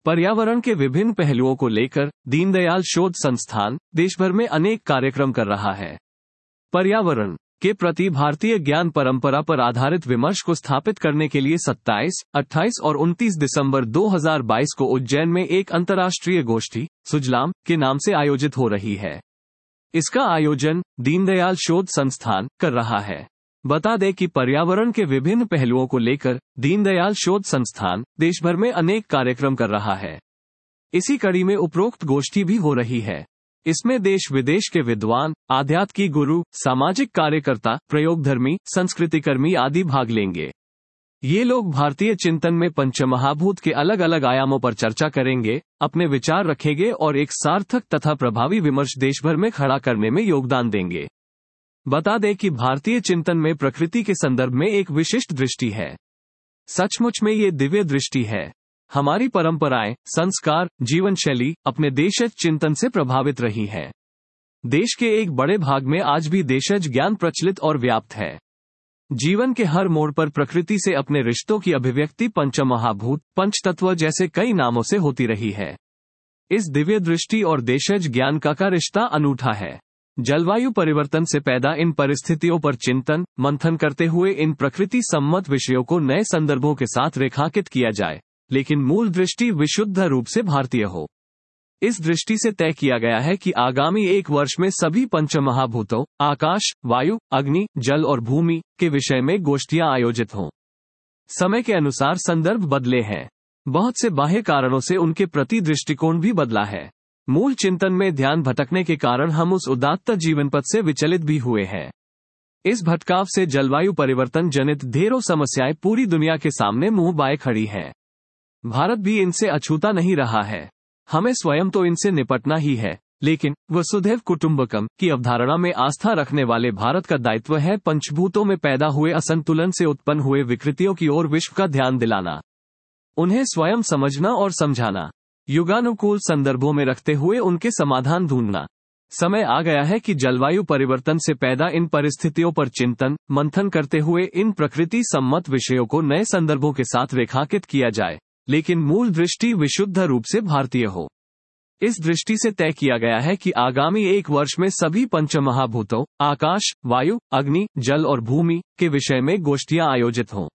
पर्यावरण के विभिन्न पहलुओं को लेकर दीनदयाल शोध संस्थान देश भर में अनेक कार्यक्रम कर रहा है। पर्यावरण के प्रति भारतीय ज्ञान परंपरा पर आधारित विमर्श को स्थापित करने के लिए 27, 28 और 29 दिसंबर 2022 को उज्जैन में एक अंतर्राष्ट्रीय गोष्ठी सुजलाम के नाम से आयोजित हो रही है। इसका आयोजन दीनदयाल शोध संस्थान कर रहा है। बता दें कि पर्यावरण के विभिन्न पहलुओं को लेकर दीनदयाल शोध संस्थान देश भर में अनेक कार्यक्रम कर रहा है। इसी कड़ी में उपरोक्त गोष्ठी भी हो रही है। इसमें देश विदेश के विद्वान, आध्यात्मिक गुरु, सामाजिक कार्यकर्ता, प्रयोगधर्मी, संस्कृतिकर्मी आदि भाग लेंगे। ये लोग भारतीय चिंतन में पंचमहाभूत के अलग अलग आयामों पर चर्चा करेंगे, अपने विचार रखेंगे और एक सार्थक तथा प्रभावी विमर्श देश भर में खड़ा करने में योगदान देंगे। बता दें कि भारतीय चिंतन में प्रकृति के संदर्भ में एक विशिष्ट दृष्टि है। सचमुच में ये दिव्य दृष्टि है। हमारी परंपराएं, संस्कार, जीवन शैली अपने देशज चिंतन से प्रभावित रही है। देश के एक बड़े भाग में आज भी देशज ज्ञान प्रचलित और व्याप्त है। जीवन के हर मोड़ पर प्रकृति से अपने रिश्तों की अभिव्यक्ति पंचमहाभूत, पंचतत्व जैसे कई नामों से होती रही है। इस दिव्य दृष्टि और देशज ज्ञान का रिश्ता अनूठा है। जलवायु परिवर्तन से पैदा इन परिस्थितियों पर चिंतन मंथन करते हुए इन प्रकृति सम्मत विषयों को नए संदर्भों के साथ रेखांकित किया जाए, लेकिन मूल दृष्टि विशुद्ध रूप से भारतीय हो। इस दृष्टि से तय किया गया है कि आगामी 1 वर्ष में सभी पंचमहाभूतों आकाश, वायु, अग्नि, जल और भूमि के विषय में गोष्ठियां आयोजित हों। समय के अनुसार संदर्भ बदले हैं। बहुत से बाह्य कारणों से उनके प्रति दृष्टिकोण भी बदला है। मूल चिंतन में ध्यान भटकने के कारण हम उस उदात्त जीवन पथ से विचलित भी हुए हैं। इस भटकाव से जलवायु परिवर्तन जनित ढेरों समस्याएं पूरी दुनिया के सामने मुंह बाए खड़ी हैं। भारत भी इनसे अछूता नहीं रहा है। हमें स्वयं तो इनसे निपटना ही है, लेकिन वसुधैव कुटुंबकम की अवधारणा में आस्था रखने वाले भारत का दायित्व है पंचभूतों में पैदा हुए असंतुलन से उत्पन्न हुए विकृतियों की ओर विश्व का ध्यान दिलाना, उन्हें स्वयं समझना और समझाना, युगानुकूल संदर्भों में रखते हुए उनके समाधान ढूंढना। समय आ गया है कि जलवायु परिवर्तन से पैदा इन परिस्थितियों पर चिंतन मंथन करते हुए इन प्रकृति सम्मत विषयों को नए संदर्भों के साथ रेखांकित किया जाए, लेकिन मूल दृष्टि विशुद्ध रूप से भारतीय हो। इस दृष्टि से तय किया गया है कि आगामी 1 वर्ष में सभी पंचमहाभूतों आकाश, वायु, अग्नि, जल और भूमि के विषय में गोष्ठियां आयोजित हों।